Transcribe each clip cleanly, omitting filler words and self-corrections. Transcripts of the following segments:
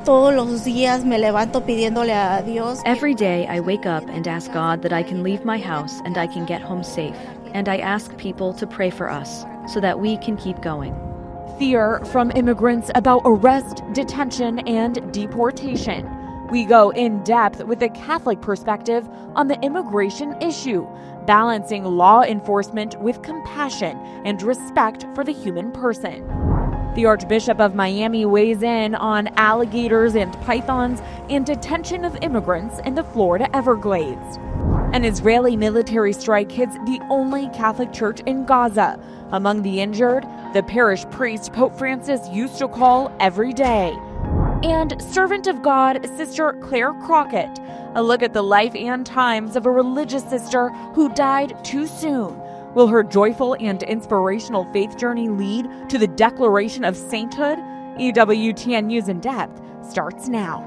Todos los días me levanto pidiéndole a Dios. Every day I wake up and ask God that I can leave my house and I can get home safe. And I ask people to pray for us so that we can keep going. Fear from immigrants about arrest, detention, and deportation. We go in depth with a Catholic perspective on the immigration issue, balancing law enforcement with compassion and respect for the human person. The Archbishop of Miami weighs in on alligators and pythons and detention of immigrants in the Florida Everglades. An Israeli military strike hits the only Catholic church in Gaza. Among the injured, the parish priest Pope Francis used to call every day. And servant of God, Sister Claire Crockett. A look at the life and times of a religious sister who died too soon. Will her joyful and inspirational faith journey lead to the declaration of sainthood? EWTN News in Depth starts now.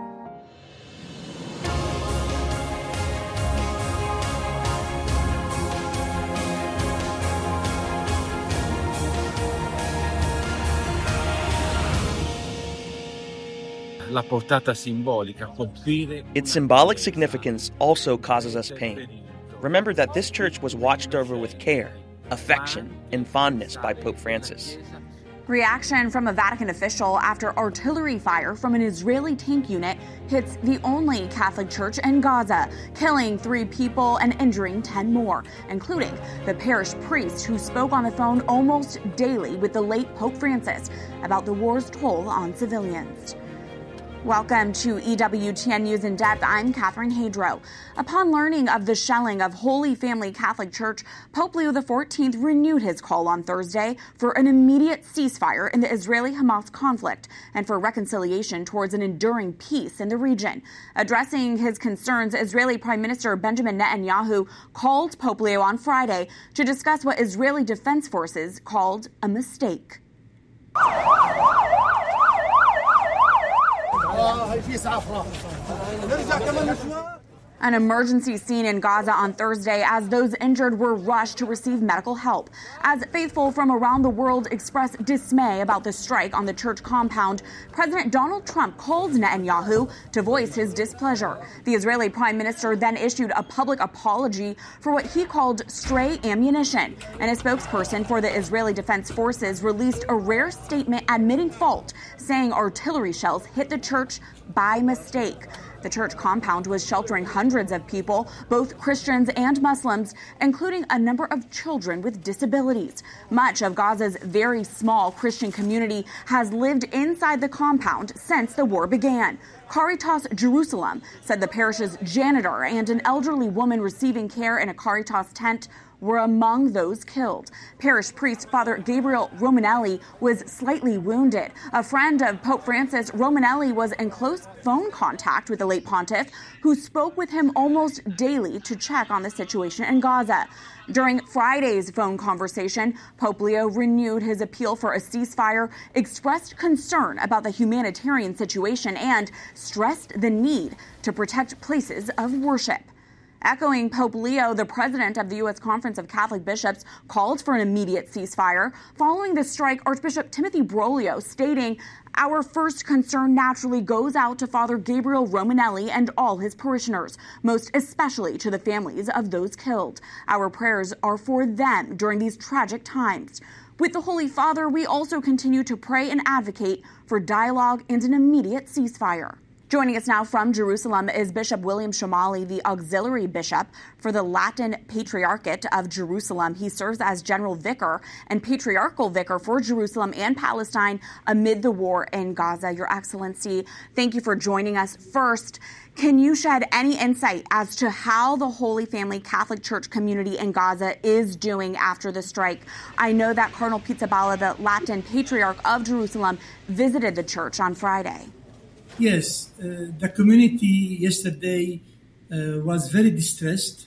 La portata simbolica, colpire. Its symbolic significance also causes us pain. Remember that this church was watched over with care, affection, and fondness by Pope Francis. Reaction from a Vatican official after artillery fire from an Israeli tank unit hits the only Catholic church in Gaza, killing 3 people and injuring 10 more, including the parish priest who spoke on the phone almost daily with the late Pope Francis about the war's toll on civilians. Welcome to EWTN News in Depth. I'm Catherine Hadro. Upon learning of the shelling of Holy Family Catholic Church, Pope Leo XIV renewed his call on Thursday for an immediate ceasefire in the Israeli-Hamas conflict and for reconciliation towards an enduring peace in the region. Addressing his concerns, Israeli Prime Minister Benjamin Netanyahu called Pope Leo on Friday to discuss what Israeli Defense Forces called a mistake. An emergency scene in Gaza on Thursday as those injured were rushed to receive medical help. As faithful from around the world expressed dismay about the strike on the church compound, President Donald Trump called Netanyahu to voice his displeasure. The Israeli Prime Minister then issued a public apology for what he called stray ammunition, and a spokesperson for the Israeli Defense Forces released a rare statement admitting fault, saying artillery shells hit the church by mistake. The church compound was sheltering hundreds of people, both Christians and Muslims, including a number of children with disabilities. Much of Gaza's very small Christian community has lived inside the compound since the war began. Caritas Jerusalem said the parish's janitor and an elderly woman receiving care in a Caritas tent were among those killed. Parish priest Father Gabriel Romanelli was slightly wounded. A friend of Pope Francis, Romanelli was in close phone contact with the late pontiff, who spoke with him almost daily to check on the situation in Gaza. During Friday's phone conversation, Pope Leo renewed his appeal for a ceasefire, expressed concern about the humanitarian situation, and stressed the need to protect places of worship. Echoing Pope Leo, the president of the U.S. Conference of Catholic Bishops called for an immediate ceasefire. Following the strike, Archbishop Timothy Broglio stating, "Our first concern naturally goes out to Father Gabriel Romanelli and all his parishioners, most especially to the families of those killed. Our prayers are for them during these tragic times. With the Holy Father, we also continue to pray and advocate for dialogue and an immediate ceasefire." Joining us now from Jerusalem is Bishop William Shomali, the auxiliary bishop for the Latin Patriarchate of Jerusalem. He serves as general vicar and patriarchal vicar for Jerusalem and Palestine amid the war in Gaza. Your Excellency, thank you for joining us. First, can you shed any insight as to how the Holy Family Catholic Church community in Gaza is doing after the strike? I know that Cardinal Pizzaballa, the Latin Patriarch of Jerusalem, visited the church on Friday. Yes, the community yesterday was very distressed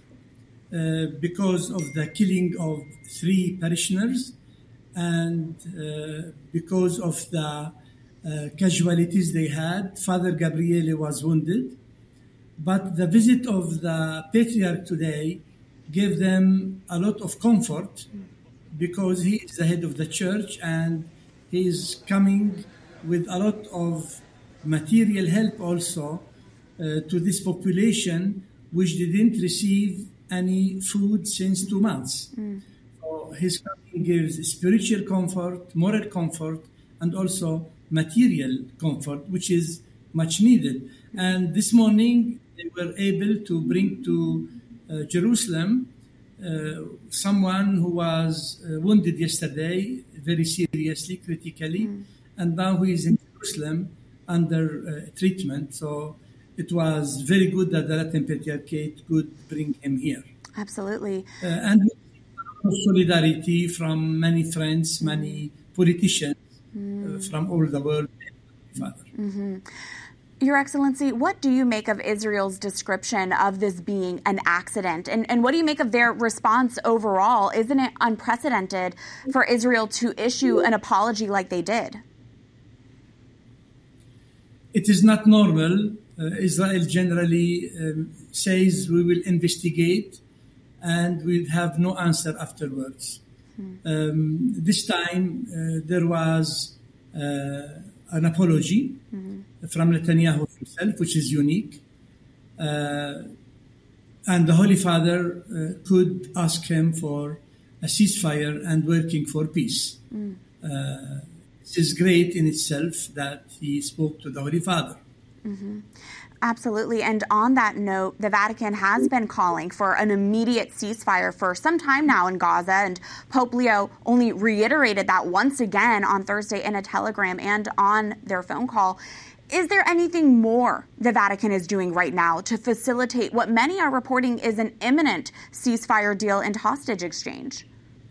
because of the killing of 3 parishioners and because of the casualties they had. Father Gabriele was wounded, but the visit of the Patriarch today gave them a lot of comfort because he is the head of the church and he is coming with a lot of material help also to this population which didn't receive any food since 2 months. So his coming gives spiritual comfort, moral comfort, and also material comfort, which is much needed. And this morning, they were able to bring to Jerusalem someone who was wounded yesterday very seriously, critically, and now he is in Jerusalem under treatment. So it was very good that the Latin Patriarchate could bring him here. Absolutely. And solidarity from many friends, many politicians from all the world. Father. Your Excellency, what do you make of Israel's description of this being an accident? And what do you make of their response overall? Isn't it unprecedented for Israel to issue an apology like they did? It is not normal. Israel generally says we will investigate and we'll have no answer afterwards. This time there was an apology from Netanyahu himself, which is unique. And the Holy Father could ask him for a ceasefire and working for peace. It is great in itself that he spoke to the Holy Father. Absolutely. And on that note, the Vatican has been calling for an immediate ceasefire for some time now in Gaza, and Pope Leo only reiterated that once again on Thursday in a telegram and on their phone call. Is there anything more the Vatican is doing right now to facilitate what many are reporting is an imminent ceasefire deal and hostage exchange?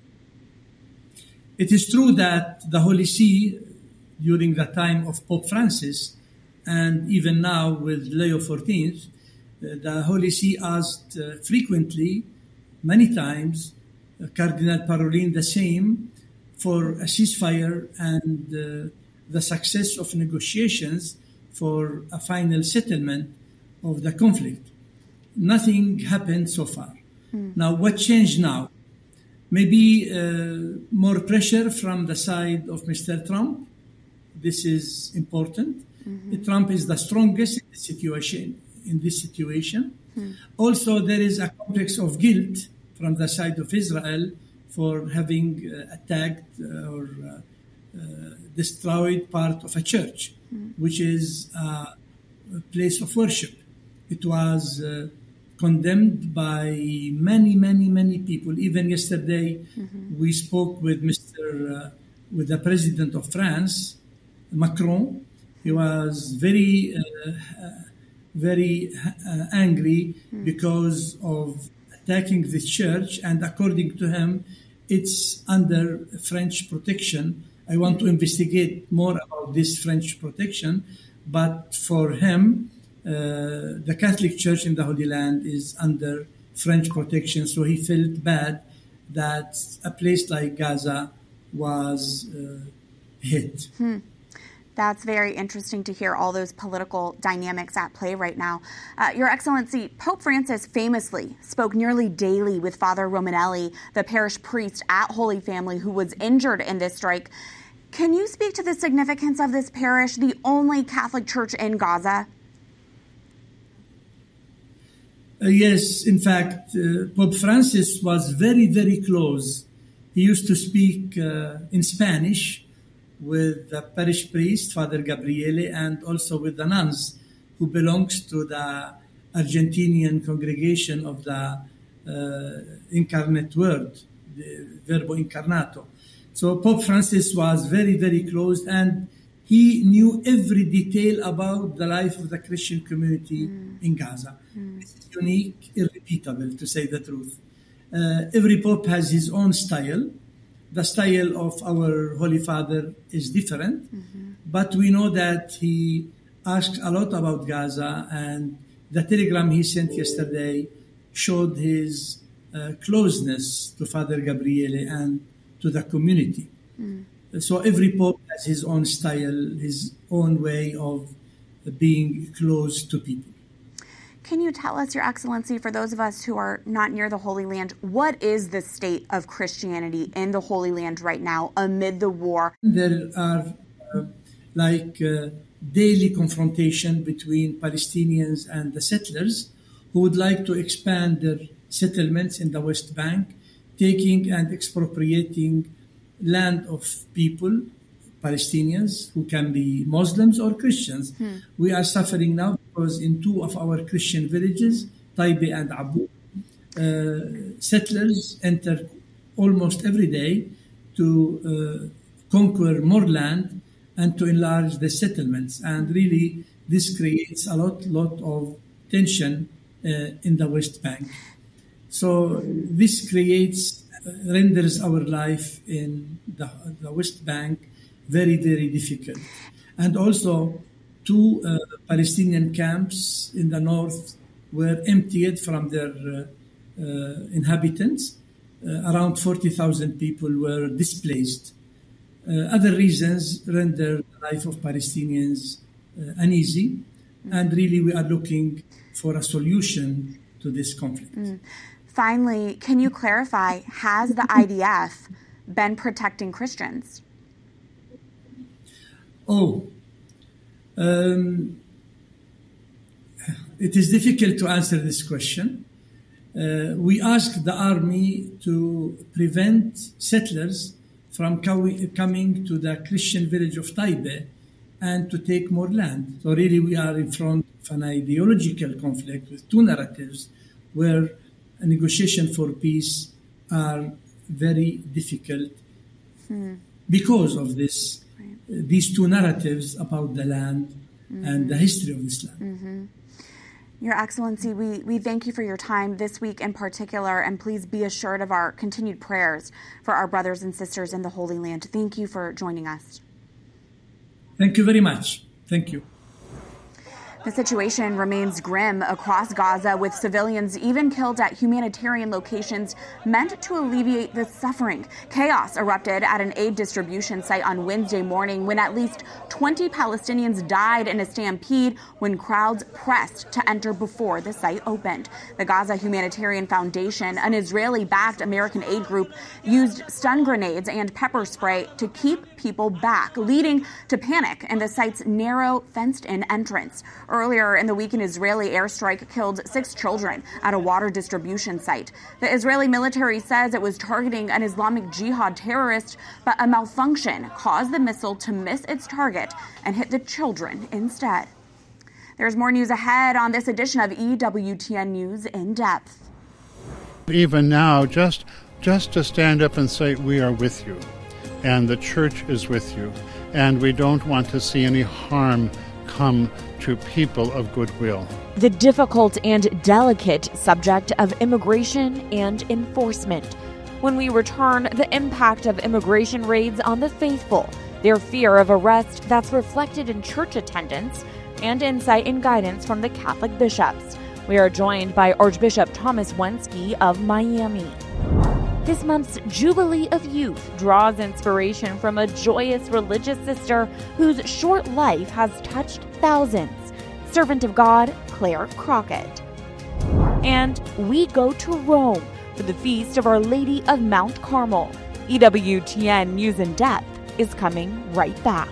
It is true that the Holy See, during the time of Pope Francis, and even now with Leo XIV, the Holy See asked frequently, many times, Cardinal Parolin the same, for a ceasefire and the success of negotiations for a final settlement of the conflict. Nothing happened so far. Now, what changed now? Maybe more pressure from the side of Mr. Trump. This is important. Trump is the strongest in this situation. Also, there is a complex of guilt from the side of Israel for having attacked or destroyed part of a church, which is a place of worship. It was condemned by many people. Even yesterday, we spoke with with the President of France, Macron. He was very angry because of attacking the church, and according to him, it's under French protection. I want to investigate more about this French protection, but for him, the Catholic Church in the Holy Land is under French protection, so he felt bad that a place like Gaza was hit. That's very interesting to hear all those political dynamics at play right now. Your Excellency, Pope Francis famously spoke nearly daily with Father Romanelli, the parish priest at Holy Family who was injured in this strike. Can you speak to the significance of this parish, the only Catholic church in Gaza? Yes, in fact, Pope Francis was very close. He used to speak in Spanish with the parish priest, Father Gabriele, and also with the nuns who belongs to the Argentinian congregation of the Incarnate Word, the Verbo Incarnato. So Pope Francis was very close, and he knew every detail about the life of the Christian community in Gaza. This is unique, irrepeatable, to say the truth. Every Pope has his own style. The style of our Holy Father is different, but we know that he asked a lot about Gaza, and the telegram he sent yesterday showed his closeness to Father Gabriele and to the community. So every Pope has his own style, his own way of being close to people. Can you tell us, Your Excellency, for those of us who are not near the Holy Land, what is the state of Christianity in the Holy Land right now amid the war? There are like daily confrontation between Palestinians and the settlers who would like to expand their settlements in the West Bank, taking and expropriating land of people, Palestinians, who can be Muslims or Christians. We are suffering now because in two of our Christian villages, Taibe and Abu, settlers enter almost every day to conquer more land and to enlarge the settlements. And really, this creates a lot of tension in the West Bank. So this renders our life in the West Bank very, very difficult. And also, two Palestinian camps in the north were emptied from their inhabitants. Around 40,000 people were displaced. Other reasons render the life of Palestinians uneasy, and really we are looking for a solution to this conflict. Finally, can you clarify, has the IDF been protecting Christians? It is difficult to answer this question. We asked the army to prevent settlers from coming to the Christian village of Taibe and to take more land. So really we are in front of an ideological conflict with two narratives where a negotiation for peace are very difficult because of this. These two narratives about the land and the history of this land. Your Excellency, we thank you for your time this week in particular, and please be assured of our continued prayers for our brothers and sisters in the Holy Land. Thank you for joining us. Thank you very much. Thank you. The situation remains grim across Gaza, with civilians even killed at humanitarian locations meant to alleviate the suffering. Chaos erupted at an aid distribution site on Wednesday morning when at least 20 Palestinians died in a stampede when crowds pressed to enter before the site opened. The Gaza Humanitarian Foundation, an Israeli-backed American aid group, used stun grenades and pepper spray to keep people back, leading to panic in the site's narrow, fenced-in entrance. Earlier in the week, an Israeli airstrike killed 6 children at a water distribution site. The Israeli military says it was targeting an Islamic Jihad terrorist, but a malfunction caused the missile to miss its target and hit the children instead. There's more news ahead on this edition of EWTN News in Depth. Even now, just to stand up and say, we are with you, and the church is with you, and we don't want to see any harm come to people of goodwill. The difficult and delicate subject of immigration and enforcement. When we return, the impact of immigration raids on the faithful, their fear of arrest that's reflected in church attendance, and insight and guidance from the Catholic bishops. We are joined by Archbishop Thomas Wenski of Miami. This month's Jubilee of Youth draws inspiration from a joyous religious sister whose short life has touched thousands, Servant of God, Claire Crockett. And we go to Rome for the feast of Our Lady of Mount Carmel. EWTN News in Depth is coming right back.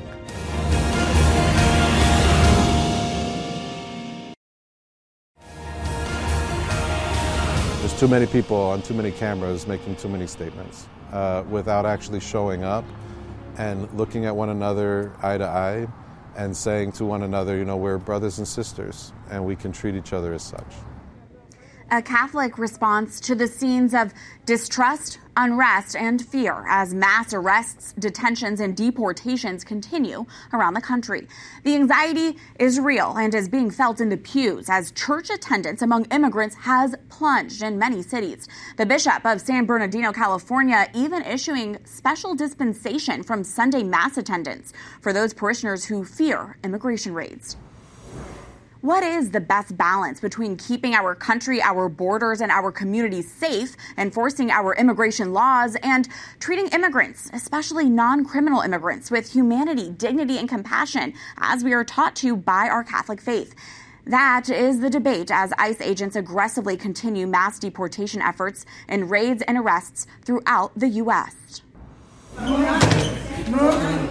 Too many people on too many cameras making too many statements without actually showing up and looking at one another eye to eye and saying to one another, you know, we're brothers and sisters and we can treat each other as such. A Catholic response to the scenes of distrust, unrest, and fear as mass arrests, detentions, and deportations continue around the country. The anxiety is real and is being felt in the pews as church attendance among immigrants has plunged in many cities. The Bishop of San Bernardino, California, even issuing special dispensation from Sunday Mass attendance for those parishioners who fear immigration raids. What is the best balance between keeping our country, our borders, and our communities safe, enforcing our immigration laws, and treating immigrants, especially non-criminal immigrants, with humanity, dignity, and compassion, as we are taught to by our Catholic faith? That is the debate as ICE agents aggressively continue mass deportation efforts and raids and arrests throughout the U.S.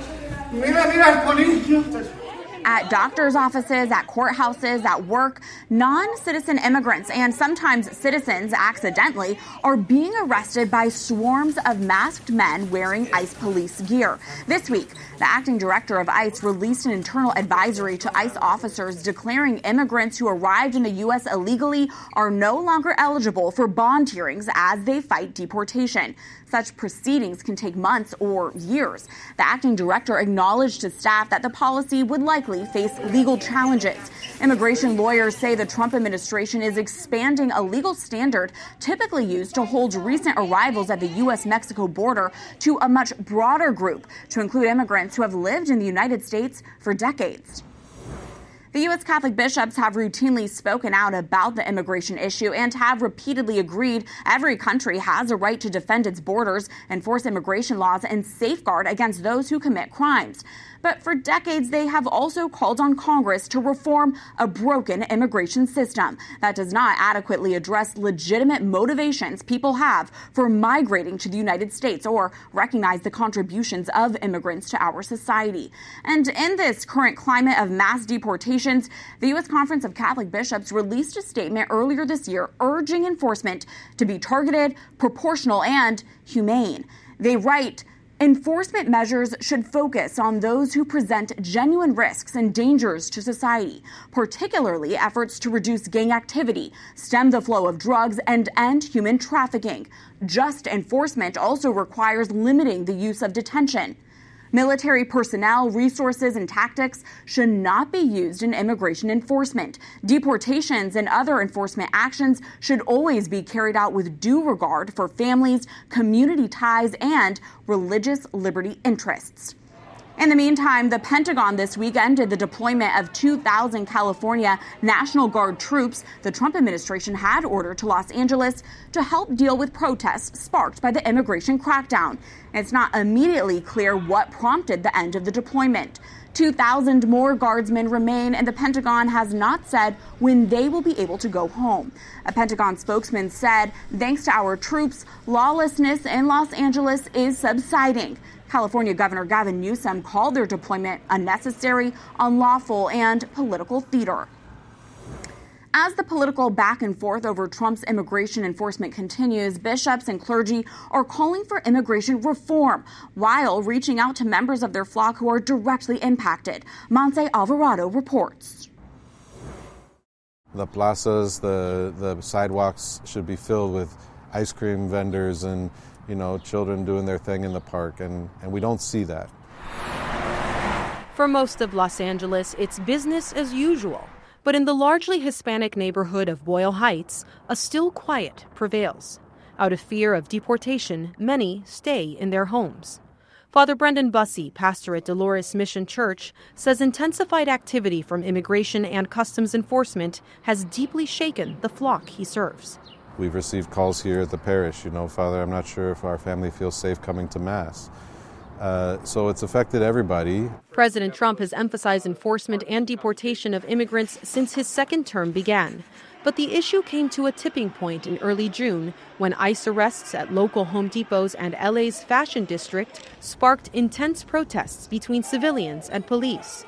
At doctors' offices, at courthouses, at work, non-citizen immigrants and sometimes citizens accidentally are being arrested by swarms of masked men wearing ICE police gear. This week, the acting director of ICE released an internal advisory to ICE officers declaring immigrants who arrived in the U.S. illegally are no longer eligible for bond hearings as they fight deportation. Such proceedings can take months or years. The acting director acknowledged to staff that the policy would likely face legal challenges. Immigration lawyers say the Trump administration is expanding a legal standard typically used to hold recent arrivals at the U.S.-Mexico border to a much broader group, to include immigrants who have lived in the United States for decades. The U.S. Catholic bishops have routinely spoken out about the immigration issue and have repeatedly agreed every country has a right to defend its borders, enforce immigration laws, and safeguard against those who commit crimes. But for decades, they have also called on Congress to reform a broken immigration system that does not adequately address legitimate motivations people have for migrating to the United States or recognize the contributions of immigrants to our society. And in this current climate of mass deportations, the U.S. Conference of Catholic Bishops released a statement earlier this year urging enforcement to be targeted, proportional, and humane. They write, enforcement measures should focus on those who present genuine risks and dangers to society, particularly efforts to reduce gang activity, stem the flow of drugs, and end human trafficking. Just enforcement also requires limiting the use of detention. Military personnel, resources, and tactics should not be used in immigration enforcement. Deportations and other enforcement actions should always be carried out with due regard for families, community ties, and religious liberty interests. In the meantime, the Pentagon this week ended the deployment of 2,000 California National Guard troops the Trump administration had ordered to Los Angeles to help deal with protests sparked by the immigration crackdown. It's not immediately clear what prompted the end of the deployment. 2,000 more guardsmen remain, and the Pentagon has not said when they will be able to go home. A Pentagon spokesman said, thanks to our troops, lawlessness in Los Angeles is subsiding. California Governor Gavin Newsom called their deployment unnecessary, unlawful, and political theater. As the political back and forth over Trump's immigration enforcement continues, bishops and clergy are calling for immigration reform while reaching out to members of their flock who are directly impacted. Montse Alvarado reports. The plazas, the sidewalks should be filled with ice cream vendors and children doing their thing in the park, and we don't see that. For most of Los Angeles, it's business as usual. But in the largely Hispanic neighborhood of Boyle Heights, a still quiet prevails. Out of fear of deportation, many stay in their homes. Father Brendan Bussey, pastor at Dolores Mission Church, says intensified activity from immigration and customs enforcement has deeply shaken the flock he serves. We've received calls here at the parish, Father, I'm not sure if our family feels safe coming to Mass. So it's affected everybody. President Trump has emphasized enforcement and deportation of immigrants since his second term began. But the issue came to a tipping point in early June when ICE arrests at local Home Depots and LA's Fashion District sparked intense protests between civilians and police.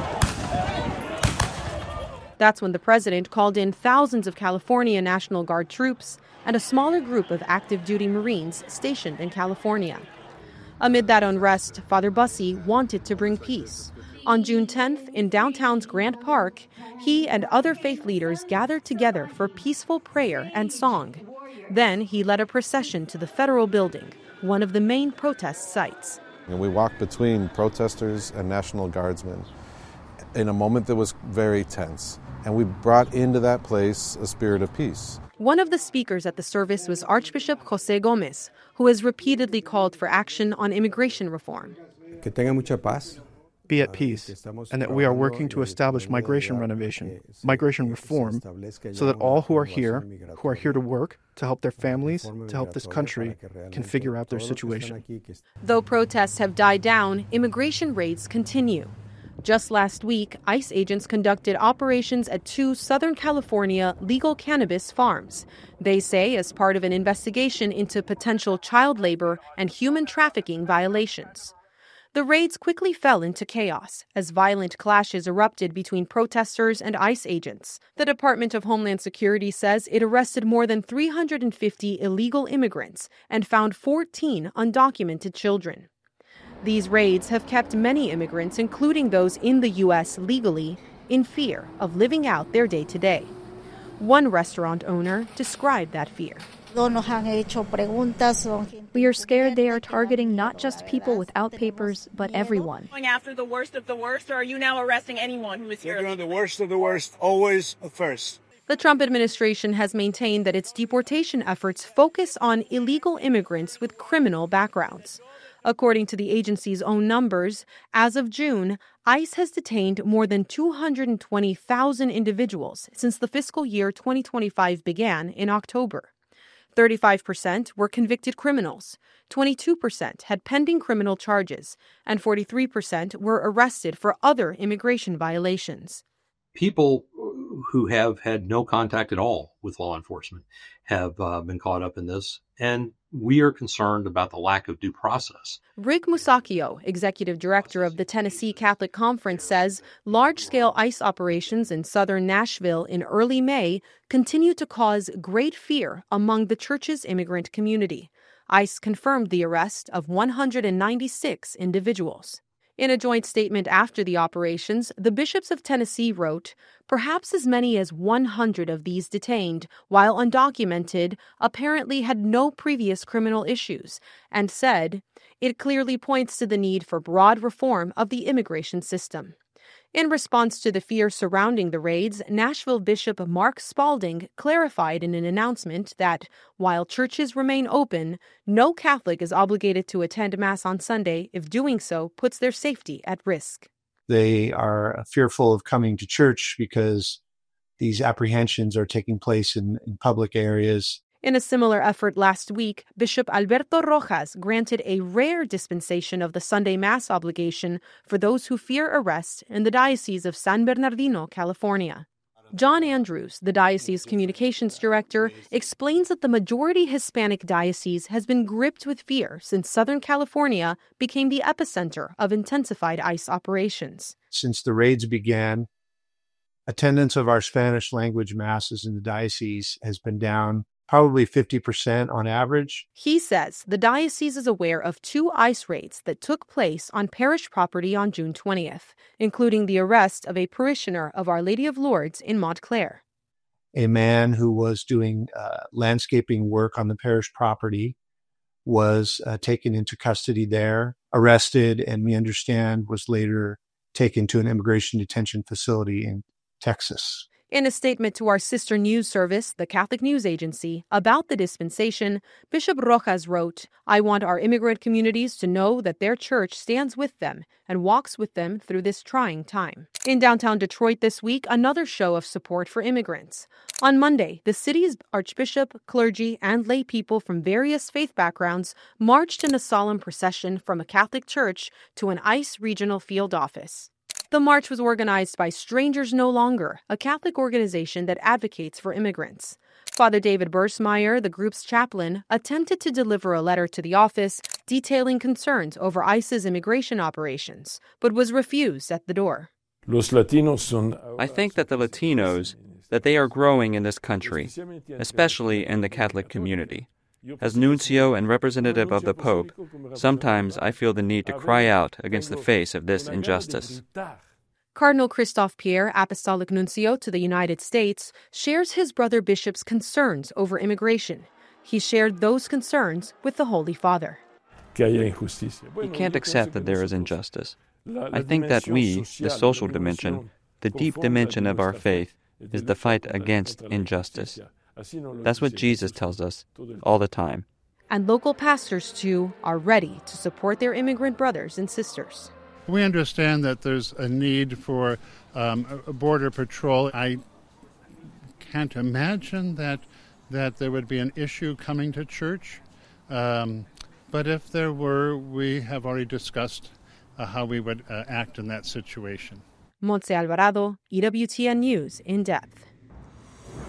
That's when the president called in thousands of California National Guard troops and a smaller group of active duty Marines stationed in California. Amid that unrest, Father Bussey wanted to bring peace. On June 10th, in downtown's Grant Park, he and other faith leaders gathered together for peaceful prayer and song. Then he led a procession to the federal building, one of the main protest sites. And we walked between protesters and National Guardsmen in a moment that was very tense. And we brought into that place a spirit of peace. One of the speakers at the service was Archbishop José Gómez, who has repeatedly called for action on immigration reform. Que tenga mucha paz. Be at peace, and that we are working to establish migration reform, so that all who are here to work, to help their families, to help this country, can figure out their situation. Though protests have died down, immigration raids continue. Just last week, ICE agents conducted operations at 2 Southern California legal cannabis farms. They say as part of an investigation into potential child labor and human trafficking violations. The raids quickly fell into chaos as violent clashes erupted between protesters and ICE agents. The Department of Homeland Security says it arrested more than 350 illegal immigrants and found 14 undocumented children. These raids have kept many immigrants, including those in the U.S. legally, in fear of living out their day-to-day. One restaurant owner described that fear. We are scared they are targeting not just people without papers, but everyone. Going after the worst of the worst, or are you now arresting anyone who is here? We're doing the worst of the worst, always first. The Trump administration has maintained that its deportation efforts focus on illegal immigrants with criminal backgrounds. According to the agency's own numbers, as of June, ICE has detained more than 220,000 individuals since the fiscal year 2025 began in October. 35% were convicted criminals, 22% had pending criminal charges, and 43% were arrested for other immigration violations. People who have had no contact at all with law enforcement have been caught up in this, and we are concerned about the lack of due process. Rick Musacchio, executive director of the Tennessee Catholic Conference, says large-scale ICE operations in southern Nashville in early May continue to cause great fear among the church's immigrant community. ICE confirmed the arrest of 196 individuals. In a joint statement after the operations, the bishops of Tennessee wrote, "Perhaps as many as 100 of these detained, while undocumented, apparently had no previous criminal issues," and said, "It clearly points to the need for broad reform of the immigration system." In response to the fear surrounding the raids, Nashville Bishop Mark Spalding clarified in an announcement that while churches remain open, no Catholic is obligated to attend Mass on Sunday if doing so puts their safety at risk. They are fearful of coming to church because these apprehensions are taking place in public areas. In a similar effort last week, Bishop Alberto Rojas granted a rare dispensation of the Sunday Mass obligation for those who fear arrest in the Diocese of San Bernardino, California. John Andrews, the diocese communications director, explains that the majority Hispanic diocese has been gripped with fear since Southern California became the epicenter of intensified ICE operations. Since the raids began, attendance of our Spanish language masses in the diocese has been down probably 50% on average. He says the diocese is aware of 2 ICE raids that took place on parish property on June 20th, including the arrest of a parishioner of Our Lady of Lourdes in Montclair. A man who was doing landscaping work on the parish property was taken into custody there, arrested, and we understand was later taken to an immigration detention facility in Texas. In a statement to our sister news service, the Catholic News Agency, about the dispensation, Bishop Rojas wrote, "I want our immigrant communities to know that their church stands with them and walks with them through this trying time." In downtown Detroit this week, another show of support for immigrants. On Monday, the city's archbishop, clergy, and lay people from various faith backgrounds marched in a solemn procession from a Catholic church to an ICE regional field office. The march was organized by Strangers No Longer, a Catholic organization that advocates for immigrants. Father David Bursmeyer, the group's chaplain, attempted to deliver a letter to the office detailing concerns over ICE's immigration operations, but was refused at the door. I think that the Latinos, that they are growing in this country, especially in the Catholic community. As nuncio and representative of the Pope, sometimes I feel the need to cry out against the face of this injustice. Cardinal Christophe Pierre, Apostolic Nuncio to the United States, shares his brother bishop's concerns over immigration. He shared those concerns with the Holy Father. We can't accept that there is injustice. I think that we, the social dimension, the deep dimension of our faith, is the fight against injustice. That's what Jesus tells us all the time. And local pastors, too, are ready to support their immigrant brothers and sisters. We understand that there's a need for a border patrol. I can't imagine that there would be an issue coming to church. But if there were, we have already discussed how we would act in that situation. Montse Alvarado, EWTN News, in depth.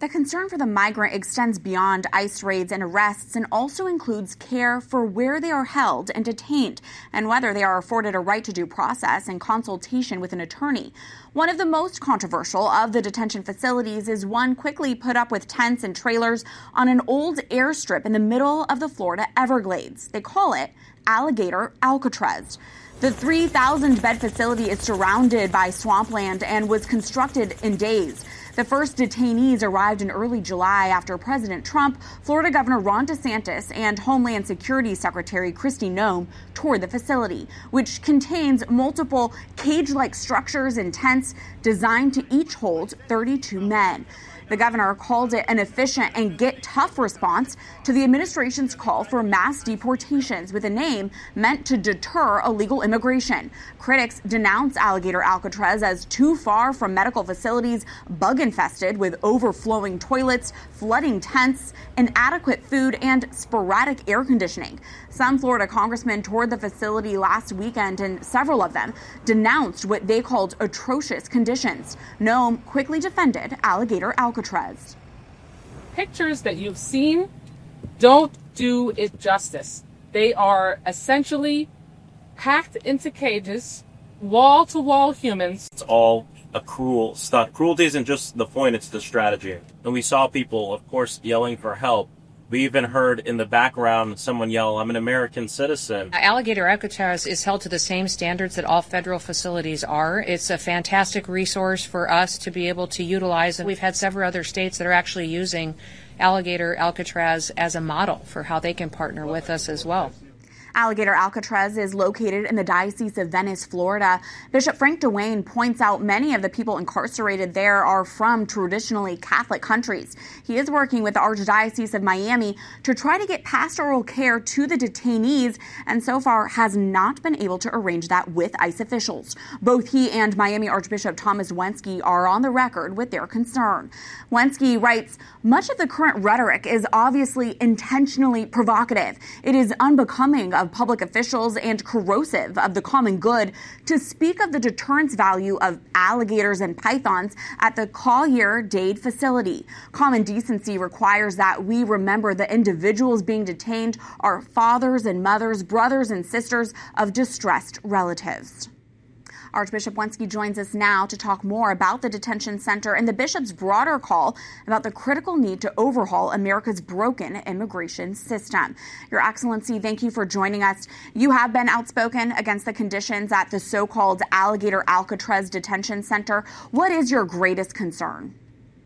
The concern for the migrant extends beyond ICE raids and arrests and also includes care for where they are held and detained and whether they are afforded a right to due process and consultation with an attorney. One of the most controversial of the detention facilities is one quickly put up with tents and trailers on an old airstrip in the middle of the Florida Everglades. They call it Alligator Alcatraz. The 3,000-bed facility is surrounded by swampland and was constructed in days. The first detainees arrived in early July after President Trump, Florida Governor Ron DeSantis, and Homeland Security Secretary Kristi Noem toured the facility, which contains multiple cage-like structures and tents designed to each hold 32 men. The governor called it an efficient and get-tough response to the administration's call for mass deportations with a name meant to deter illegal immigration. Critics denounce Alligator Alcatraz as too far from medical facilities, bug-infested with overflowing toilets, flooding tents, inadequate food, and sporadic air conditioning. Some Florida congressmen toured the facility last weekend, and several of them denounced what they called atrocious conditions. Noem quickly defended Alligator Alcatraz. Pictures that you've seen don't do it justice. They are essentially packed into cages, wall-to-wall humans. It's all a cruel stunt. Cruelty isn't just the point, it's the strategy. And we saw people, of course, yelling for help. We even heard in the background someone yell, "I'm an American citizen." Alligator Alcatraz is held to the same standards that all federal facilities are. It's a fantastic resource for us to be able to utilize. And we've had several other states that are actually using Alligator Alcatraz as a model for how they can partner with us as well. Alligator Alcatraz is located in the Diocese of Venice, Florida. Bishop Frank DeWayne points out many of the people incarcerated there are from traditionally Catholic countries. He is working with the Archdiocese of Miami to try to get pastoral care to the detainees, and so far has not been able to arrange that with ICE officials. Both he and Miami Archbishop Thomas Wenski are on the record with their concern. Wenski writes, "Much of the current rhetoric is obviously intentionally provocative. It is unbecoming of public officials and corrosive of the common good to speak of the deterrence value of alligators and pythons at the Collier Dade facility. Common decency requires that we remember the individuals being detained are fathers and mothers, brothers and sisters of distressed relatives." Archbishop Wenski joins us now to talk more about the detention center and the bishop's broader call about the critical need to overhaul America's broken immigration system. Your Excellency, thank you for joining us. You have been outspoken against the conditions at the so-called Alligator Alcatraz detention center. What is your greatest concern?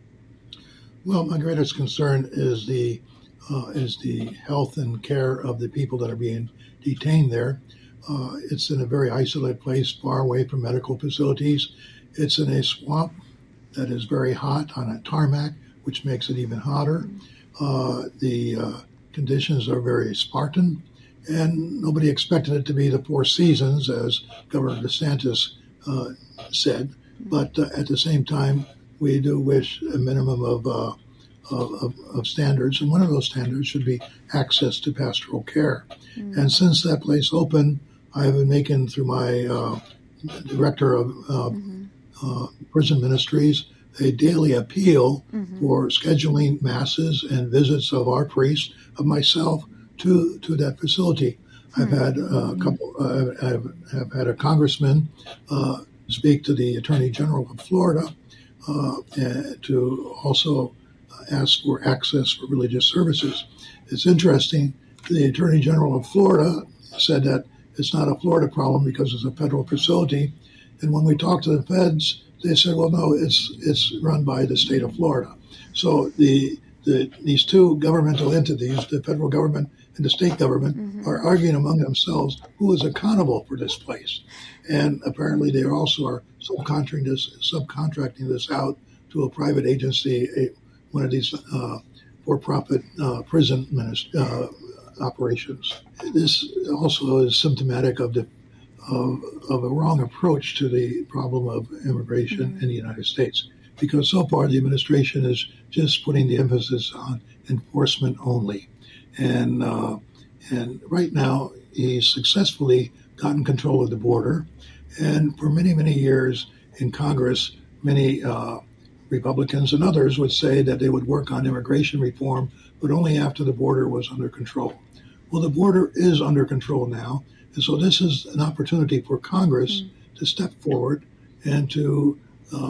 Well, my greatest concern is the health and care of the people that are being detained there. It's in a very isolated place, far away from medical facilities. It's in a swamp that is very hot on a tarmac, which makes it even hotter. The conditions are very Spartan, and nobody expected it to be the Four Seasons, as Governor DeSantis said. But at the same time, we do wish a minimum of standards, and one of those standards should be access to pastoral care. And since that place opened, I've been making, through my director of prison ministries, a daily appeal for scheduling masses and visits of our priests, of myself, to that facility. I've had I've had a congressman speak to the Attorney General of Florida to also ask for access for religious services. It's interesting. The Attorney General of Florida said that it's not a Florida problem because it's a federal facility. And when we talked to the feds, they said, well, no, it's run by the state of Florida. So these two governmental entities, the federal government and the state government, are arguing among themselves who is accountable for this place. And apparently they also are subcontracting this out to a private agency, one of these for-profit prison operations. This also is symptomatic of a wrong approach to the problem of immigration in the United States, because so far the administration is just putting the emphasis on enforcement only. And right now he's successfully gotten control of the border. And for many, many years in Congress, many Republicans and others would say that they would work on immigration reform, but only after the border was under control. Well, the border is under control now, and so this is an opportunity for Congress to step forward and to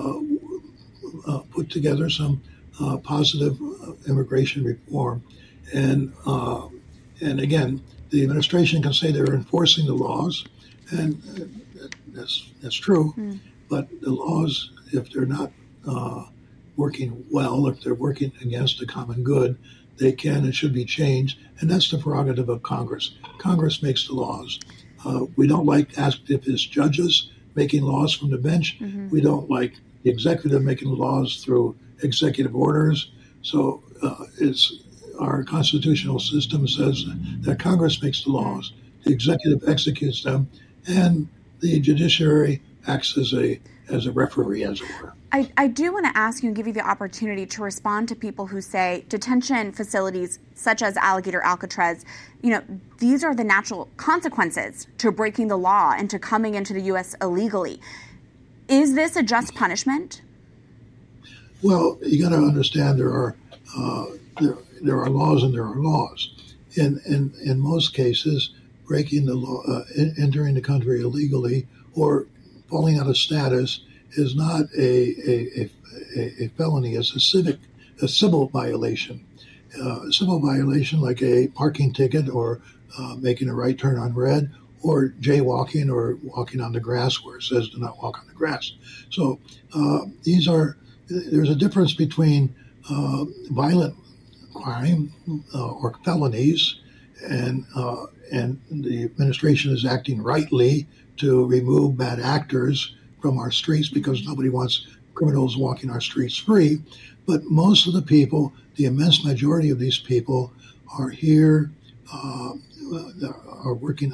put together some positive immigration reform. And again, the administration can say they're enforcing the laws, and that's true. But the laws, if they're not working well, if they're working against the common good, they can and should be changed. And that's the prerogative of Congress. Congress makes the laws. We don't like activist judges making laws from the bench. We don't like the executive making laws through executive orders. So it's our constitutional system says that Congress makes the laws, the executive executes them, and the judiciary acts as a referee, as it were. I do want to ask you and give you the opportunity to respond to people who say detention facilities such as Alligator Alcatraz, these are the natural consequences to breaking the law and to coming into the U.S. illegally. Is this a just punishment? Well, you got to understand there are laws and there are laws. In most cases, breaking the law, entering the country illegally, or falling out of status is not a felony. It's a civil violation. A civil violation like a parking ticket or making a right turn on red, or jaywalking or walking on the grass where it says do not walk on the grass. So there's a difference between violent crime or felonies, and the administration is acting rightly to remove bad actors from our streets because nobody wants criminals walking our streets free. But most of the people, the immense majority of these people, are here, are working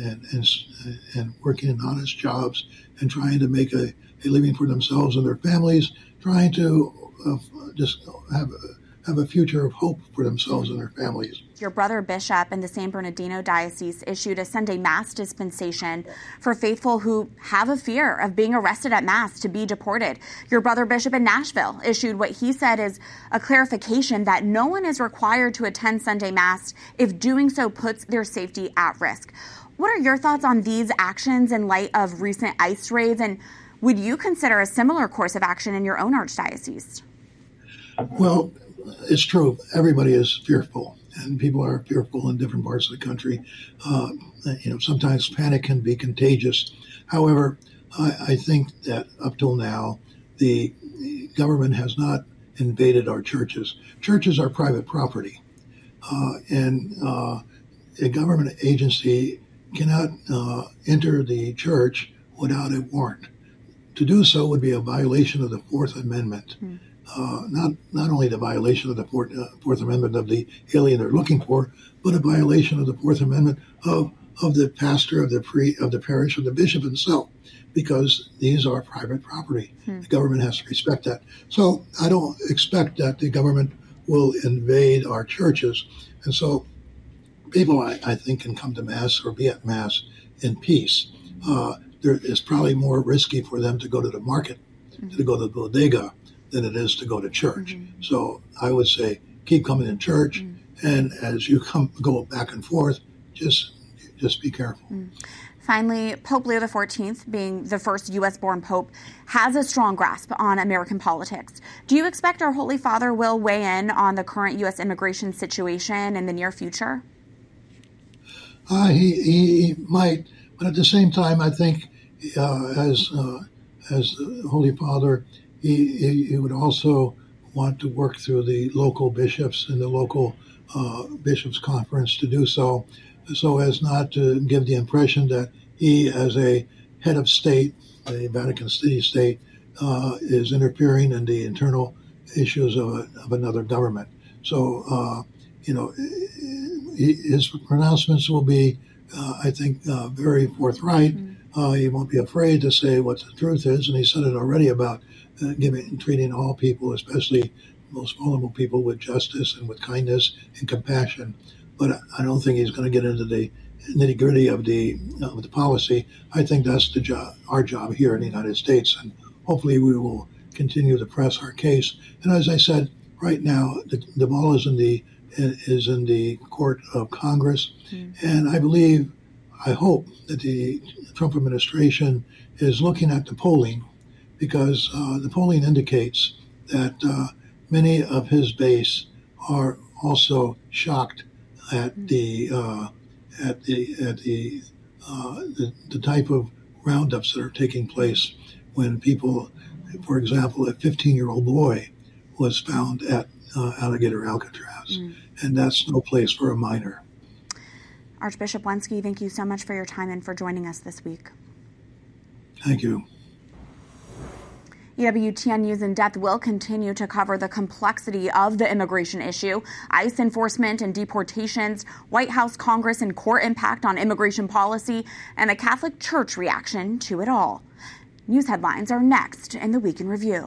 and working in honest jobs and trying to make a living for themselves and their families, trying to just have a future of hope for themselves and their families. Your brother Bishop in the San Bernardino Diocese issued a Sunday Mass dispensation for faithful who have a fear of being arrested at Mass to be deported. Your brother Bishop in Nashville issued what he said is a clarification that no one is required to attend Sunday Mass if doing so puts their safety at risk. What are your thoughts on these actions in light of recent ICE raids, and would you consider a similar course of action in your own archdiocese? Well, it's true. Everybody is fearful, and people are fearful in different parts of the country. Sometimes panic can be contagious. However, I think that up till now, the government has not invaded our churches. Churches are private property, and a government agency cannot enter the church without a warrant. To do so would be a violation of the Fourth Amendment. Not only the violation of the Fourth Amendment of the alien they're looking for, but a violation of the Fourth Amendment of the pastor of the parish, of the bishop himself, because these are private property. The government has to respect that. So I don't expect that the government will invade our churches, and so people, I think, can come to Mass or be at Mass in peace. It's probably more risky for them to go to the market, to go to the bodega, than it is to go to church. So I would say keep coming to church, and as you go back and forth, just be careful. Finally, Pope Leo XIV, being the first U.S.-born pope, has a strong grasp on American politics. Do you expect our Holy Father will weigh in on the current U.S. immigration situation in the near future? He might, but at the same time, I think as the Holy Father, he would also want to work through the local bishops and the local bishops' conference to do so as not to give the impression that he, as a head of state, a Vatican City state, is interfering in the internal issues of another government. So, his pronouncements will be, I think, very forthright. He won't be afraid to say what the truth is, and he said it already about treating all people, especially most vulnerable people, with justice and with kindness and compassion. But I don't think he's going to get into the nitty-gritty of the policy. I think that's our job here in the United States, and hopefully we will continue to press our case. And as I said, right now the ball is in the court of Congress, and I hope that the Trump administration is looking at the polling, because the polling indicates that many of his base are also shocked at the type of roundups that are taking place when people, for example, a 15-year-old boy was found at Alligator Alcatraz, and that's no place for a minor. Archbishop Wenski, thank you so much for your time and for joining us this week. Thank you. EWTN News in Depth will continue to cover the complexity of the immigration issue, ICE enforcement and deportations, White House, Congress, and court impact on immigration policy, and the Catholic Church reaction to it all. News headlines are next in the Week in Review.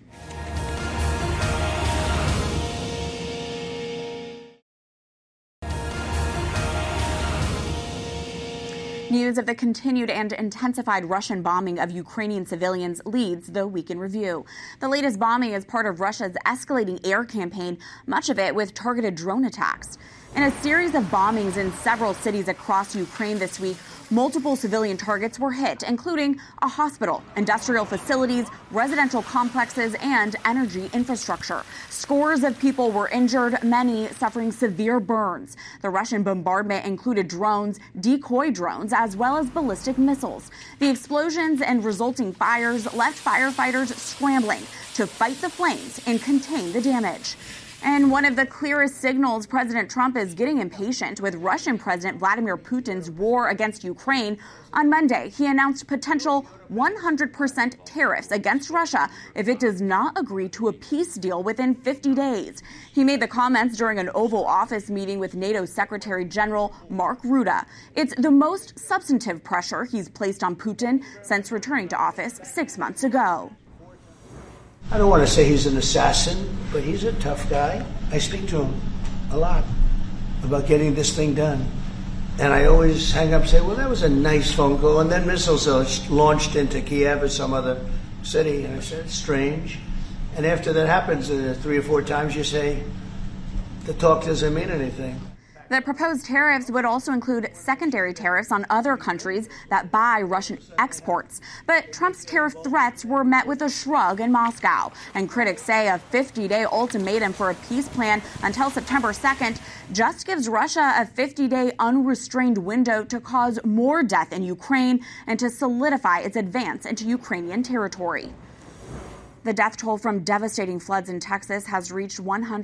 News of the continued and intensified Russian bombing of Ukrainian civilians leads the Week in Review. The latest bombing is part of Russia's escalating air campaign, much of it with targeted drone attacks. In a series of bombings in several cities across Ukraine this week, multiple civilian targets were hit, including a hospital, industrial facilities, residential complexes, and energy infrastructure. Scores of people were injured, many suffering severe burns. The Russian bombardment included drones, decoy drones, as well as ballistic missiles. The explosions and resulting fires left firefighters scrambling to fight the flames and contain the damage. And one of the clearest signals President Trump is getting impatient with Russian President Vladimir Putin's war against Ukraine. On Monday, he announced potential 100% tariffs against Russia if it does not agree to a peace deal within 50 days. He made the comments during an Oval Office meeting with NATO Secretary General Mark Rutte. It's the most substantive pressure he's placed on Putin since returning to office 6 months ago. I don't want to say he's an assassin, but he's a tough guy. I speak to him a lot about getting this thing done. And I always hang up and say, well, that was a nice phone call. And then missiles are launched into Kiev or some other city. And I said, it's strange. And after that happens 3 or 4 times, you say, the talk doesn't mean anything. The proposed tariffs would also include secondary tariffs on other countries that buy Russian exports. But Trump's tariff threats were met with a shrug in Moscow. And critics say a 50-day ultimatum for a peace plan until September 2nd just gives Russia a 50-day unrestrained window to cause more death in Ukraine and to solidify its advance into Ukrainian territory. The death toll from devastating floods in Texas has reached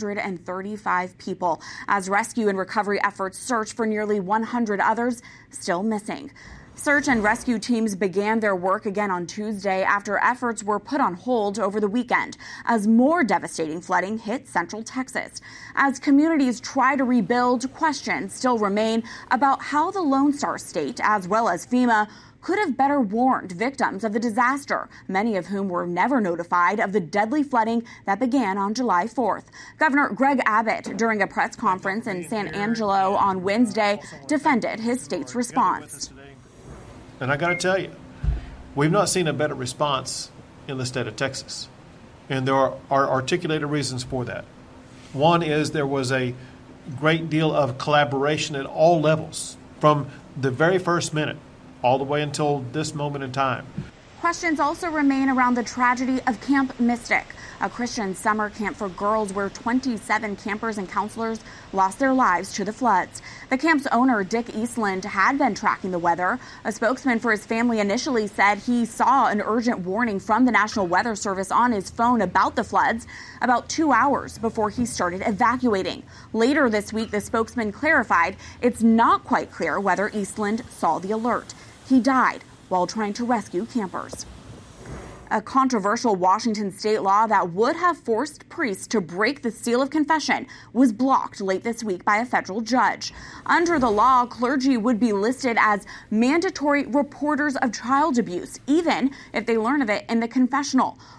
135 people as rescue and recovery efforts search for nearly 100 others still missing. Search and rescue teams began their work again on Tuesday after efforts were put on hold over the weekend as more devastating flooding hit central Texas. As communities try to rebuild, questions still remain about how the Lone Star State, as well as FEMA, could have better warned victims of the disaster, many of whom were never notified of the deadly flooding that began on July 4th. Governor Greg Abbott, during a press conference in San Angelo on Wednesday, defended his state's response. And I got to tell you, we've not seen a better response in the state of Texas. And there are articulated reasons for that. One is there was a great deal of collaboration at all levels from the very first minute all the way until this moment in time. Questions also remain around the tragedy of Camp Mystic, a Christian summer camp for girls where 27 campers and counselors lost their lives to the floods. The camp's owner, Dick Eastland, had been tracking the weather. A spokesman for his family initially said he saw an urgent warning from the National Weather Service on his phone about the floods about 2 hours before he started evacuating. Later this week, the spokesman clarified it's not quite clear whether Eastland saw the alert. He died while trying to rescue campers. A controversial Washington state law that would have forced priests to break the seal of confession was blocked late this week by a federal judge. Under the law, clergy would be listed as mandatory reporters of child abuse, even if they learn of it in the confessional.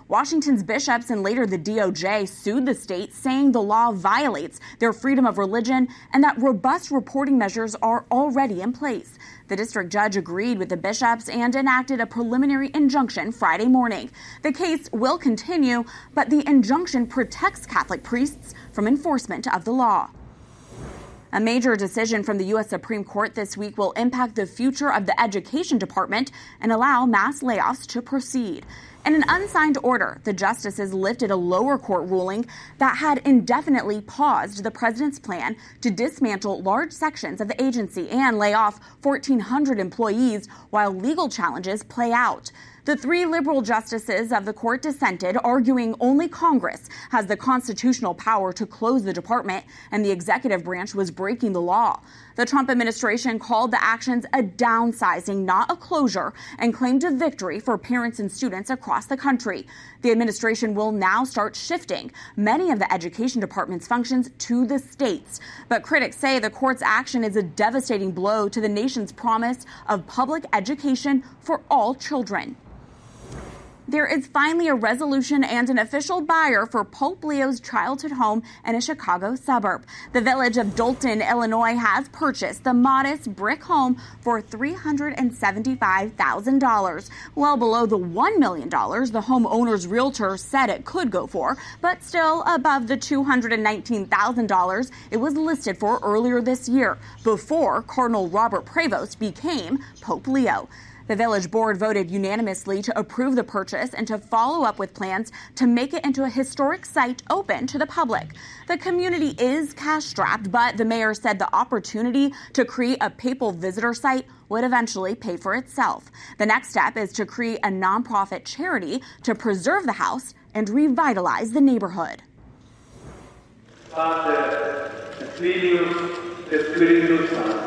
Washington's bishops and later the DOJ sued the state, saying the law violates their freedom of religion and that robust reporting measures are already in place. The district judge agreed with the bishops and enacted a preliminary injunction Friday morning. The case will continue, but the injunction protects Catholic priests from enforcement of the law. A major decision from the U.S. Supreme Court this week will impact the future of the Education Department and allow mass layoffs to proceed. In an unsigned order, the justices lifted a lower court ruling that had indefinitely paused the president's plan to dismantle large sections of the agency and lay off 1,400 employees while legal challenges play out. The 3 liberal justices of the court dissented, arguing only Congress has the constitutional power to close the department and the executive branch was breaking the law. The Trump administration called the actions a downsizing, not a closure, and claimed a victory for parents and students across the country. The administration will now start shifting many of the Education Department's functions to the states. But critics say the court's action is a devastating blow to the nation's promise of public education for all children. There is finally a resolution and an official buyer for Pope Leo's childhood home in a Chicago suburb. The village of Dolton, Illinois, has purchased the modest brick home for $375,000, well below the $1 million the homeowner's realtor said it could go for, but still above the $219,000 it was listed for earlier this year, before Cardinal Robert Prevost became Pope Leo. The village board voted unanimously to approve the purchase and to follow up with plans to make it into a historic site open to the public. The community is cash-strapped, but the mayor said the opportunity to create a papal visitor site would eventually pay for itself. The next step is to create a nonprofit charity to preserve the house and revitalize the neighborhood. Pater, Filius, et Spiritus Sanctus.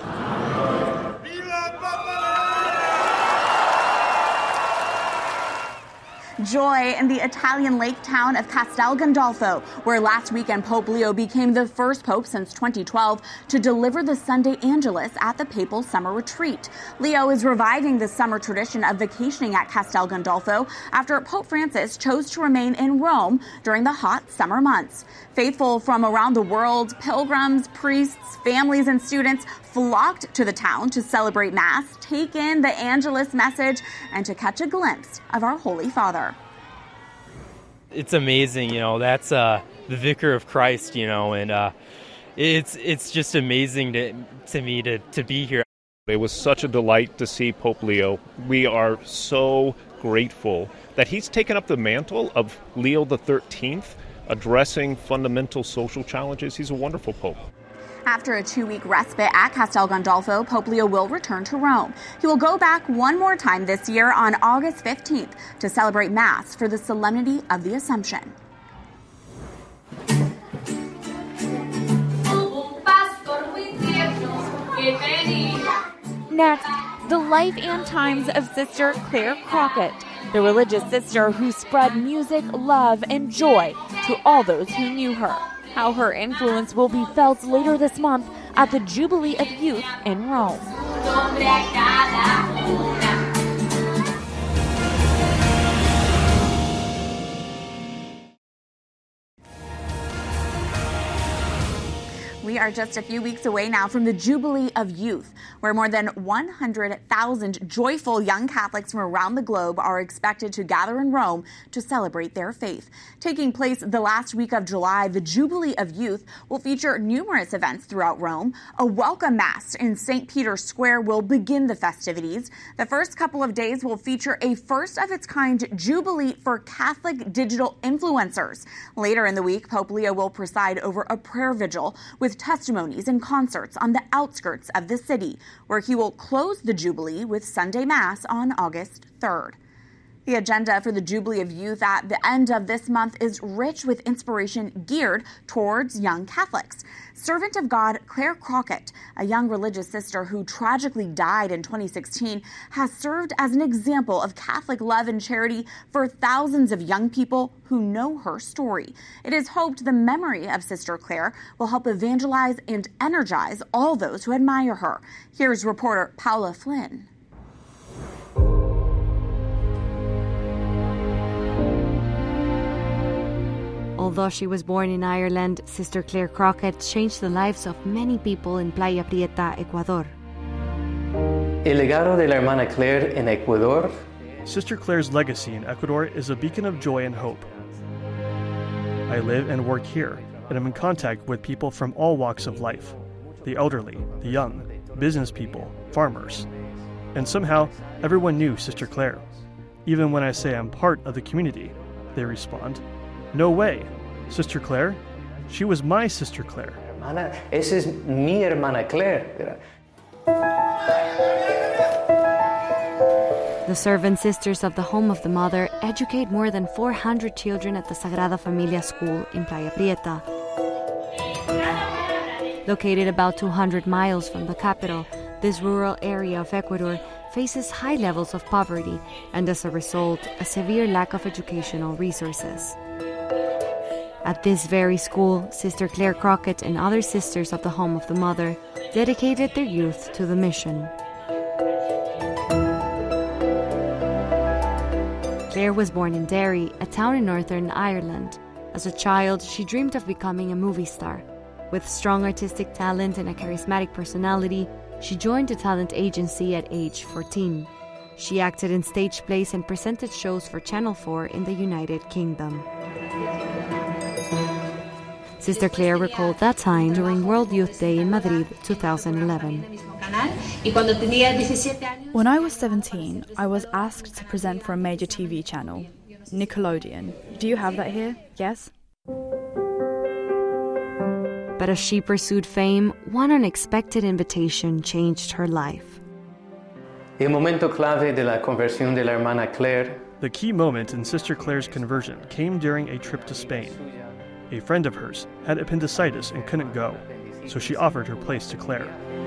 Joy in the Italian lake town of Castel Gandolfo, where last weekend Pope Leo became the first pope since 2012 to deliver the Sunday Angelus at the papal summer retreat. Leo is reviving the summer tradition of vacationing at Castel Gandolfo after Pope Francis chose to remain in Rome during the hot summer months. Faithful from around the world, pilgrims, priests, families, and students flocked to the town to celebrate Mass, take in the Angelus message, and to catch a glimpse of our Holy Father. It's amazing, that's the Vicar of Christ, and it's just amazing to me to be here. It was such a delight to see Pope Leo. We are so grateful that he's taken up the mantle of Leo XIII, addressing fundamental social challenges. He's a wonderful pope. After a 2-week respite at Castel Gandolfo, Pope Leo will return to Rome. He will go back one more time this year on August 15th to celebrate Mass for the Solemnity of the Assumption. Next, the life and times of Sister Claire Crockett, the religious sister who spread music, love, and joy to all those who knew her. How her influence will be felt later this month at the Jubilee of Youth in Rome. We are just a few weeks away now from the Jubilee of Youth, where more than 100,000 joyful young Catholics from around the globe are expected to gather in Rome to celebrate their faith. Taking place the last week of July, the Jubilee of Youth will feature numerous events throughout Rome. A welcome Mass in St. Peter's Square will begin the festivities. The first couple of days will feature a first-of-its-kind Jubilee for Catholic digital influencers. Later in the week, Pope Leo will preside over a prayer vigil with testimonies and concerts on the outskirts of the city, where he will close the Jubilee with Sunday Mass on August 3rd. The agenda for the Jubilee of Youth at the end of this month is rich with inspiration geared towards young Catholics. Servant of God Claire Crockett, a young religious sister who tragically died in 2016, has served as an example of Catholic love and charity for thousands of young people who know her story. It is hoped the memory of Sister Claire will help evangelize and energize all those who admire her. Here's reporter Paula Flynn. Although she was born in Ireland, Sister Claire Crockett changed the lives of many people in Playa Prieta, Ecuador. El legado de la hermana Claire en Ecuador. Sister Claire's legacy in Ecuador is a beacon of joy and hope. I live and work here, and I'm in contact with people from all walks of life, the elderly, the young, business people, farmers. And somehow, everyone knew Sister Claire. Even when I say I'm part of the community, they respond, "No way, Sister Claire? She was my Sister Claire." Hermana, esa es mi hermana Claire. The servant sisters of the Home of the Mother educate more than 400 children at the Sagrada Familia School in Playa Prieta. Located about 200 miles from the capital, this rural area of Ecuador faces high levels of poverty and, as a result, a severe lack of educational resources. At this very school, Sister Claire Crockett and other sisters of the Home of the Mother dedicated their youth to the mission. Claire was born in Derry, a town in Northern Ireland. As a child, she dreamed of becoming a movie star. With strong artistic talent and a charismatic personality, she joined a talent agency at age 14. She acted in stage plays and presented shows for Channel 4 in the United Kingdom. Sister Claire recalled that time during World Youth Day in Madrid, 2011. When I was 17, I was asked to present for a major TV channel, Nickelodeon. Do you have that here? Yes? But as she pursued fame, one unexpected invitation changed her life. El momento clave de la conversión de la hermana Claire. The key moment in Sister Claire's conversion came during a trip to Spain. A friend of hers had appendicitis and couldn't go, so she offered her place to Claire.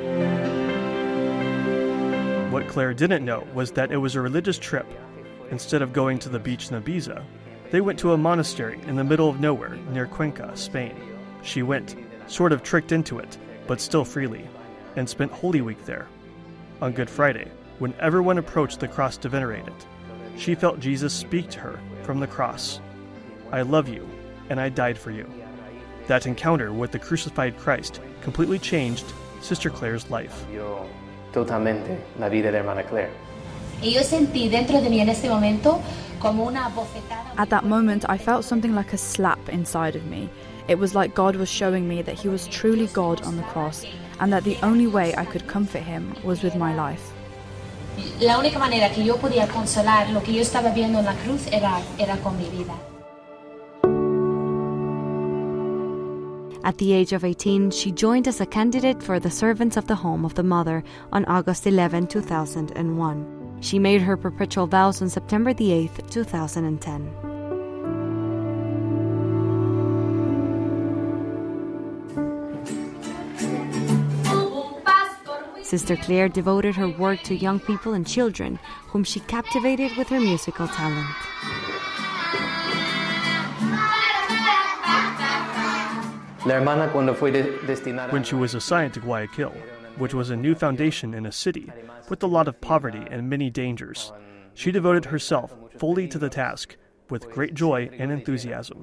What Claire didn't know was that it was a religious trip. Instead of going to the beach in Ibiza, they went to a monastery in the middle of nowhere near Cuenca, Spain. She went, sort of tricked into it, but still freely, and spent Holy Week there. On Good Friday, when everyone approached the cross to venerate it, she felt Jesus speak to her from the cross, "I love you, and I died for you." That encounter with the crucified Christ completely changed Sister Claire's life. Totalmente la vida de hermana Claire. At that moment, I felt something like a slap inside of me. It was like God was showing me that He was truly God on the cross, and that the only way I could comfort Him was with my life. La única manera que yo podía consolar lo que yo estaba viendo en la cruz era con mi vida. At the age of 18, she joined as a candidate for the Servants of the Home of the Mother on August 11, 2001. She made her perpetual vows on September the 8th, 2010. Sister Claire devoted her work to young people and children, whom she captivated with her musical talent. When she was assigned to Guayaquil, which was a new foundation in a city with a lot of poverty and many dangers, she devoted herself fully to the task with great joy and enthusiasm.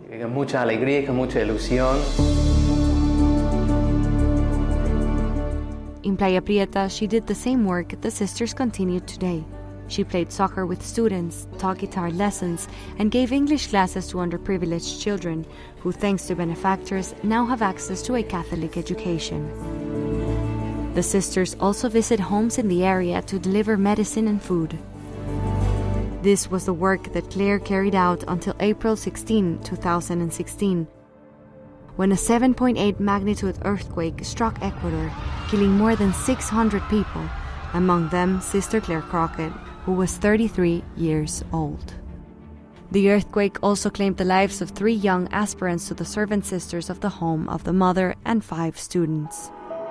In Playa Prieta, she did the same work the sisters continued today. She played soccer with students, taught guitar lessons, and gave English classes to underprivileged children, who, thanks to benefactors, now have access to a Catholic education. The sisters also visit homes in the area to deliver medicine and food. This was the work that Claire carried out until April 16, 2016, when a 7.8 magnitude earthquake struck Ecuador, killing more than 600 people, among them Sister Claire Crockett, who was 33 years old. The earthquake also claimed the lives of 3 young aspirants to the Servant Sisters of the Home of the Mother and 5 students.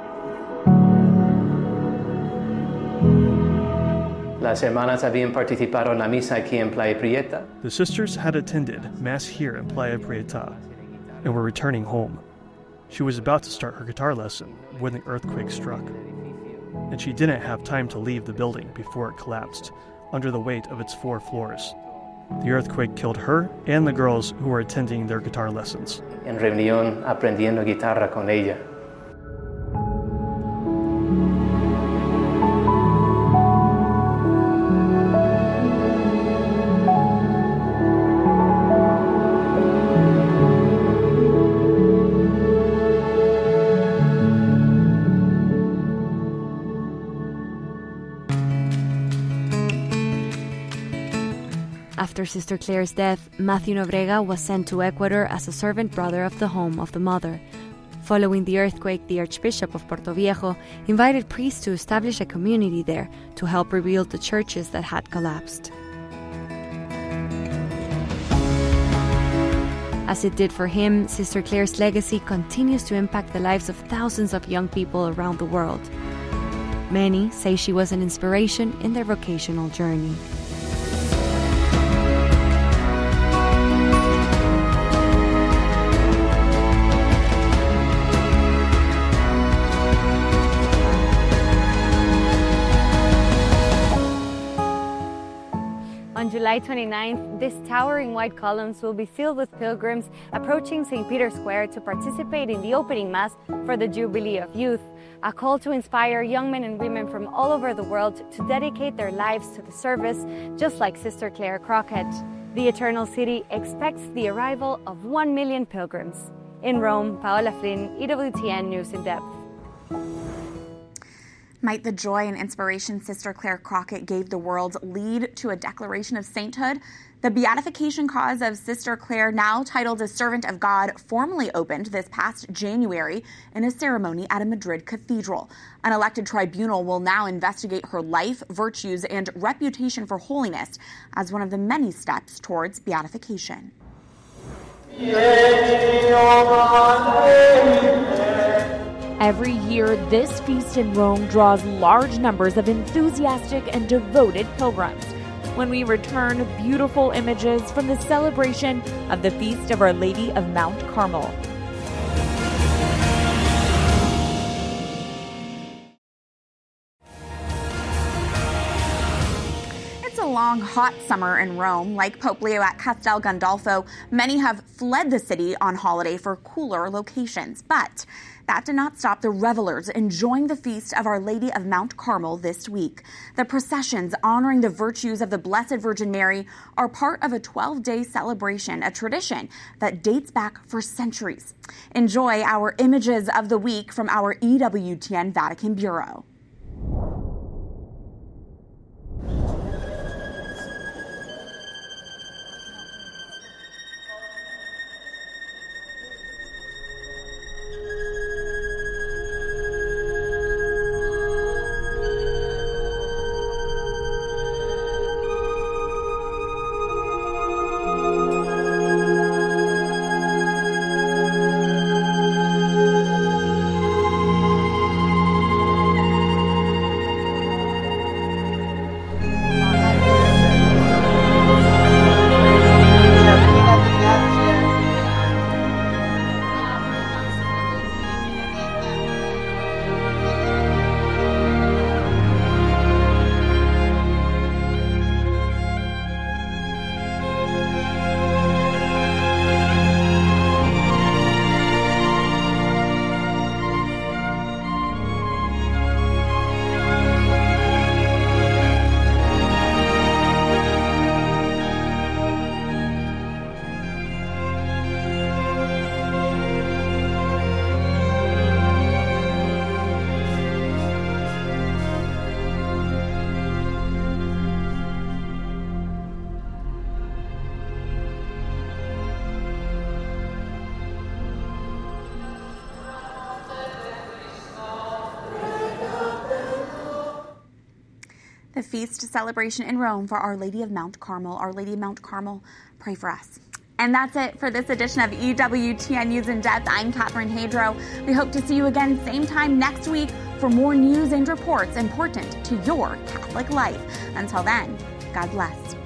Las hermanas habían participado en la misa aquí en Playa Prieta. The sisters had attended Mass here in Playa Prieta and were returning home. She was about to start her guitar lesson when the earthquake struck, and she didn't have time to leave the building before it collapsed under the weight of its 4 floors. The earthquake killed her and the girls who were attending their guitar lessons. En reunión aprendiendo guitarra con ella. After Sister Clare's death, Matthew Nobrega was sent to Ecuador as a servant brother of the home of the mother. Following the earthquake, the Archbishop of Puerto Viejo invited priests to establish a community there to help rebuild the churches that had collapsed. As it did for him, Sister Clare's legacy continues to impact the lives of thousands of young people around the world. Many say she was an inspiration in their vocational journey. On July 29th, these towering white columns will be filled with pilgrims approaching St. Peter's Square to participate in the opening Mass for the Jubilee of Youth, a call to inspire young men and women from all over the world to dedicate their lives to the service, just like Sister Clare Crockett. The Eternal City expects the arrival of 1 million pilgrims. In Rome, Paola Flynn, EWTN News in Depth. Might the joy and inspiration Sister Clare Crockett gave the world lead to a declaration of sainthood? The beatification cause of Sister Clare, now titled as Servant of God, formally opened this past January in a ceremony at a Madrid cathedral. An elected tribunal will now investigate her life, virtues, and reputation for holiness as one of the many steps towards beatification. Every year, this feast in Rome draws large numbers of enthusiastic and devoted pilgrims. When we return, beautiful images from the celebration of the Feast of Our Lady of Mount Carmel. It's a long, hot summer in Rome. Like Pope Leo at Castel Gandolfo, many have fled the city on holiday for cooler locations. But that did not stop the revelers enjoying the Feast of Our Lady of Mount Carmel this week. The processions honoring the virtues of the Blessed Virgin Mary are part of a 12-day celebration, a tradition that dates back for centuries. Enjoy our images of the week from our EWTN Vatican Bureau. The feast celebration in Rome for Our Lady of Mount Carmel. Our Lady of Mount Carmel, pray for us. And that's it for this edition of EWTN News in Depth. I'm Catherine Hadro. We hope to see you again same time next week for more news and reports important to your Catholic life. Until then, God bless.